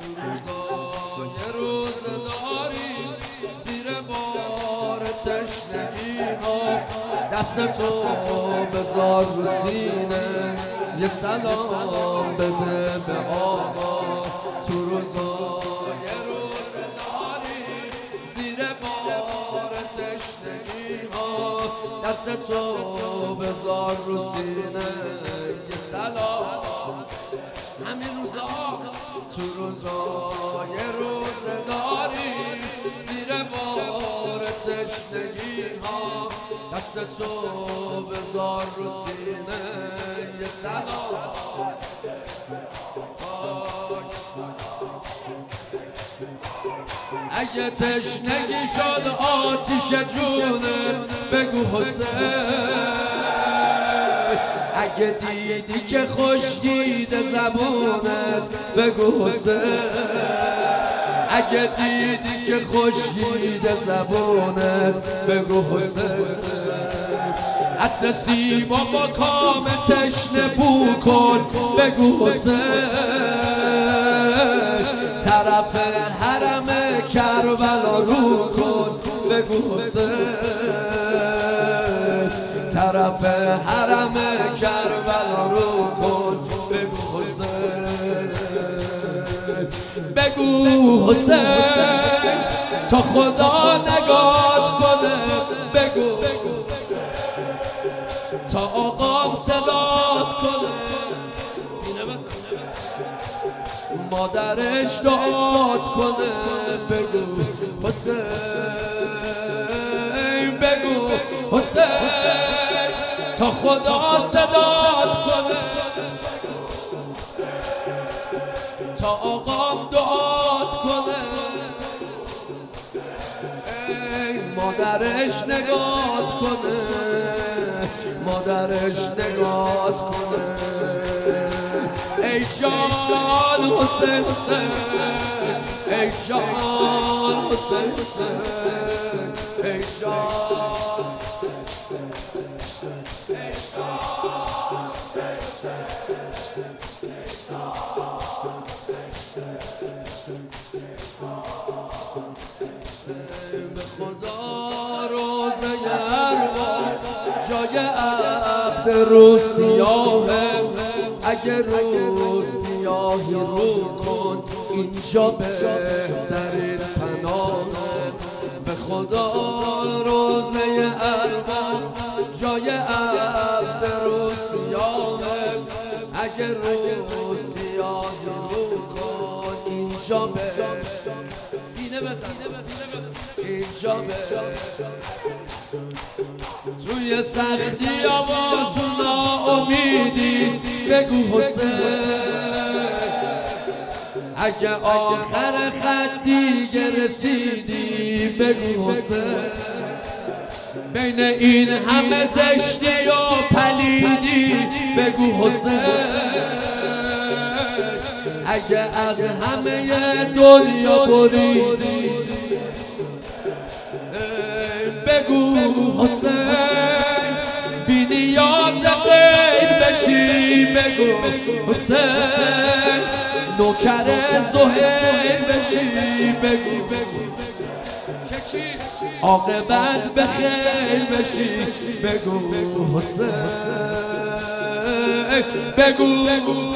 روزای روزداری زیر بار تشنگی ها دست تو بذار رو سینه یه سلام بده به آقا تو روزای روزداری زیر بار تشنگی ها دست تو بذار رو سینه یه سلام همین روزا تو روزای روزداری زیر بار تشنگی ها دست تو بذار رو سینه یه سلام اگه تشنگی شد آتیش جونه بگو حسین اگه دیدی که خشکیده زبونت بگو حسین اگه دیدی که خشکیده زبونت بگو حسین عطر سیما با کام تشنه بو کن بگو حسین طرف حرم کربلا رو کن بگو حسین طرف حرم کربلا رو کن بگو حسین بگو حسین تا خدا نگات کنه بگو تا آقام صدات کنه مادرش دعات کنه بگو حسین بگو حسین تا خدا صدات کنه تا آقام دعات کنه مادرش نگات کنه مادرش نگات کنه ای جان حسین حسین ای جان حسین حسین ای جان به خدا روزه ارواح جای عبد رو سیاهه اگر رو سیاهی رو کن اینجا بهترین پناهه به خدا روزه ارواح جای عبد رو سیاهه اگر رو سیاهی رو کن اینجا سینه بزن اینجا توی سختی و تو ناامیدی بگو حسین اگه آخر خط دیگه رسیدی بگو حسین بین این همه زشتی و پلیدی بگو حسین اگه از همه دنیا بریدی بگو حسین بی نیاز غیر بشی بگو حسین نوکر زهیر بشی بگو عاقبت بخیر بشی بگو حسین بگو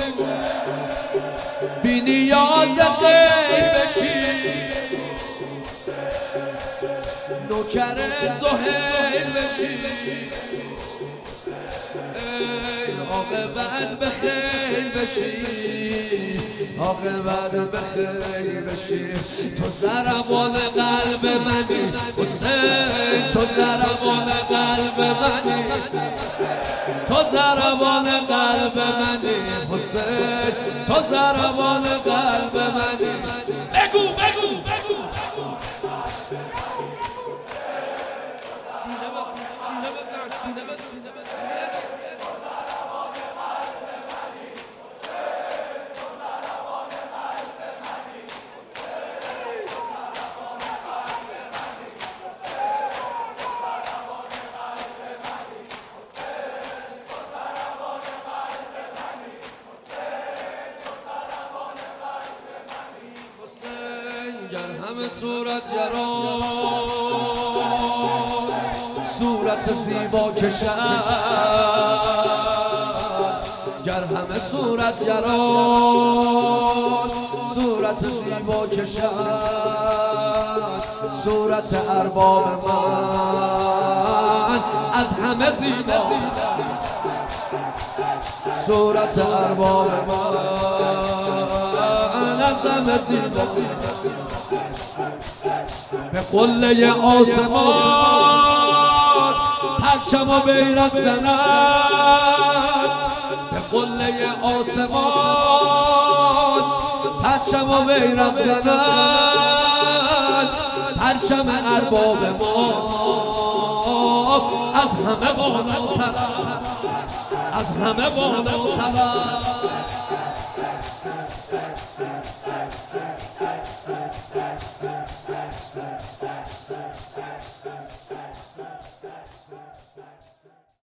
بی نیاز غیر بشی نوکر زهیر بشی عاقبت بخیر بشی عاقبت بخیر بشی تو ضربان قلب منی حسین تو ضربان قلب منی تو ضربان قلب منی حسین تو ضربان قلب منی بگو بگو بگو سینه بزن سینه بزن گر همه صورت گران صورت زیبا کشد گر همه صورت گران صورت زیبا کشد صورت ارباب من از همه زیبا صورت ارباب من از همه زیبا به قله آسمان پرچم و بیرق زند به قله آسمان پرچم و بیرق زند پرچم ارباب ما از همه بالاتر از همه بالاتر